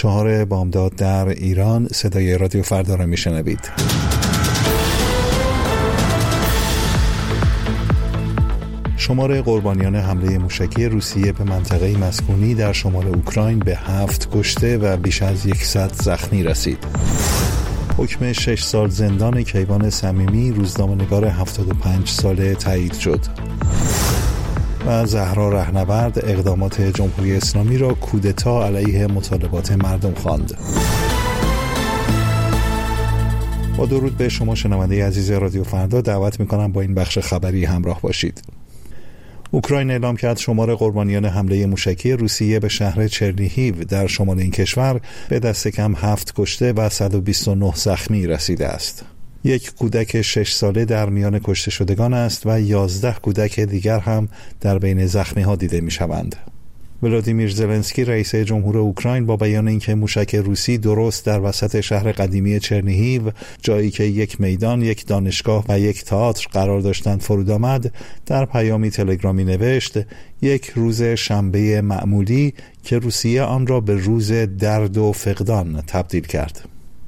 4 بامداد در ایران. صدای رادیو فردا را میشنوید. شمار قربانیان حمله موشکی روسیه به منطقه مسکونی در شمال اوکراین به 7 کشته و بیش از 100 زخمی رسید. حکم 6 سال زندان کیوان صمیمی، روزنامه‌نگار 75 ساله، تایید شد. و زهرا رهنورد اقدامات جمهوری اسلامی را کودتا علیه مطالبات مردم خواند. با درود به شما شنونده عزیز رادیو فردا، دعوت می‌کنم با این بخش خبری همراه باشید. اوکراین اعلام کرد شمار قربانیان حمله موشکی روسیه به شهر چرنیهیو در شمال این کشور به دست کم 7 کشته و 129 زخمی رسیده است. یک کودک 6 ساله در میان کشته شدگان است و 11 کودک دیگر هم در بین زخمی ها دیده می شوند. ولادیمیر زلنسکی رئیس جمهور اوکراین با بیان اینکه موشک روسی درست در وسط شهر قدیمی چرنیهیو، جایی که یک میدان، یک دانشگاه و یک تئاتر قرار داشتند، فرود آمد، در پیامی تلگرامی نوشت: یک روز شنبه معمولی که روسیه آن را به روز درد و فقدان تبدیل کرد.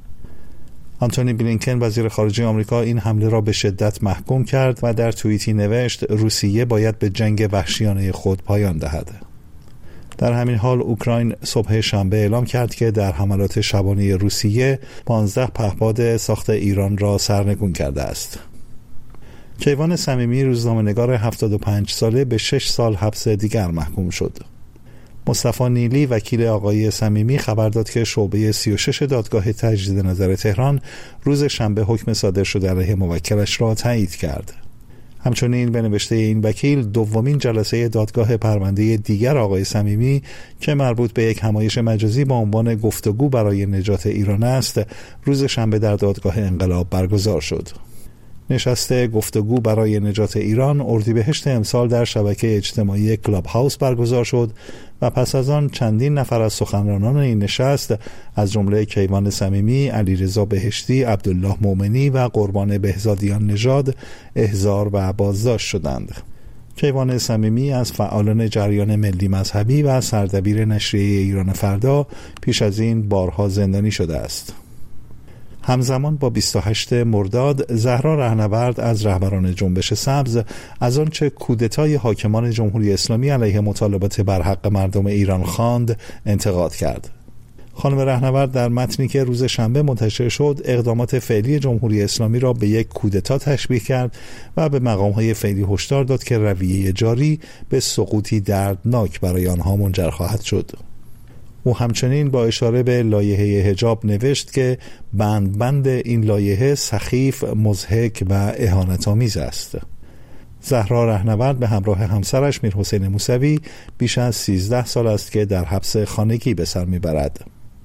آنتونی بلینکن وزیر خارجه آمریکا این حمله را به شدت محکوم کرد و در توییتی نوشت روسیه باید به جنگ وحشیانه خود پایان دهد. در همین حال اوکراین صبح شنبه اعلام کرد که در حملات شبانه روسیه 15 پهپاد ساخت ایران را سرنگون کرده است. کیوان صمیمی، روزنامه‌نگار 75 ساله، به 6 سال حبس دیگر محکوم شد. مصطفی نیلی وکیل آقای صمیمی خبر داد که شعبه 36 دادگاه تجدید نظر تهران روز شنبه حکم صادر شده علیه موکلش را تایید کرد. همچنین به نوشته این وکیل، دومین جلسه دادگاه پرونده دیگر آقای صمیمی که مربوط به یک همایش مجازی با عنوان گفتگو برای نجات ایران است، روز شنبه در دادگاه انقلاب برگزار شد. نشست گفتگو برای نجات ایران اردیبهشت امسال در شبکه اجتماعی کلاب هاوس برگزار شد و پس از آن چندین نفر از سخنرانان این نشست از جمله کیوان صمیمی، علیرضا بهشتی، عبدالله مومنی و قربان بهزادیان نژاد احضار و بازداشت شدند. کیوان صمیمی از فعالان جریان ملی مذهبی و سردبیر نشریه ایران فردا پیش از این بارها زندانی شده است. همزمان با 28 مرداد، زهرا رهنورد از رهبران جنبش سبز از آنچه کودتای حاکمان جمهوری اسلامی علیه مطالبات برحق مردم ایران خواند انتقاد کرد. خانم رهنورد در متنی که روز شنبه منتشر شد، اقدامات فعلی جمهوری اسلامی را به یک کودتا تشبیه کرد و به مقام‌های فعلی هشدار داد که رویه جاری به سقوطی دردناک برای آنها منجر خواهد شد. او همچنین با اشاره به لایحه حجاب نوشت که بند این لایحه سخیف، مضحک و اهانت‌آمیز است. زهرا رهنورد به همراه همسرش میرحسین موسوی بیش از 13 سال است که در حبس خانگی به سر میبرد.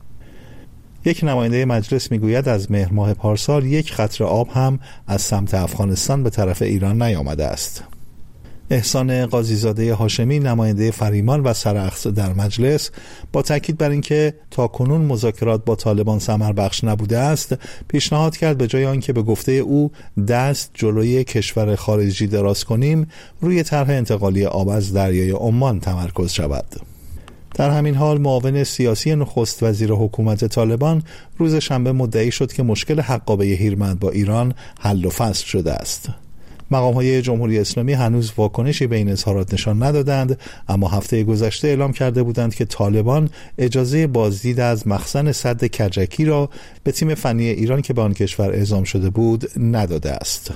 یک نماینده مجلس میگوید از مهر ماه پارسال یک قطره آب هم از سمت افغانستان به طرف ایران نیامده است. احسان قاضیزاده هاشمی، نماینده فریمان و سراخس در مجلس، با تاکید بر اینکه تاکنون مذاکرات با طالبان ثمربخش نبوده است، پیشنهاد کرد به جای آنکه به گفته او دست جلوی کشور خارجی دراز کنیم، روی طرح انتقالی آب از دریای عمان تمرکز شود. در همین حال معاون سیاسی نخست وزیر حکومت طالبان روز شنبه مدعی شد که مشکل حقابه هیرمند با ایران حل و فصل شده است. مقام‌های جمهوری اسلامی هنوز واکنشی به این اظهارات نشان ندادند، اما هفته گذشته اعلام کرده بودند که طالبان اجازه بازدید از مخزن سد کجکی را به تیم فنی ایران که به آن کشور اعزام شده بود نداده است.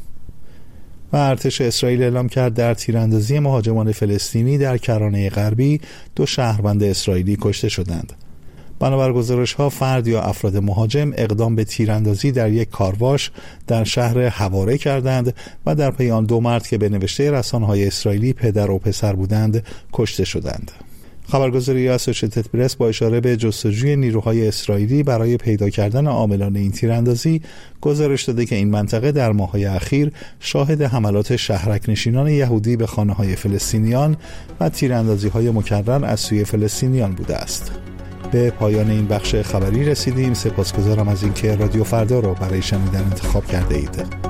و ارتش اسرائیل اعلام کرد در تیراندازی مهاجمان فلسطینی در کرانه غربی 2 شهروند اسرائیلی کشته شدند. بنابر گزارش‌ها فرد یا افراد مهاجم اقدام به تیراندازی در یک کارواش در شهر حواره کردند و در پی آن 2 مرد که به نوشته رسانه‌های اسرائیلی پدر و پسر بودند کشته شدند. خبرگزاری اسوسییتد پرس با اشاره به جستجوی نیروهای اسرائیلی برای پیدا کردن عاملان این تیراندازی گزارش داده که این منطقه در ماه‌های اخیر شاهد حملات شهرک‌نشینان یهودی به خانه‌های فلسطینیان و تیراندازی‌های مکرر از سوی فلسطینیان بوده است. به پایان این بخش خبری رسیدیم. سپاسگزارم از اینکه رادیو فردا را برای شنیدن انتخاب کرده اید.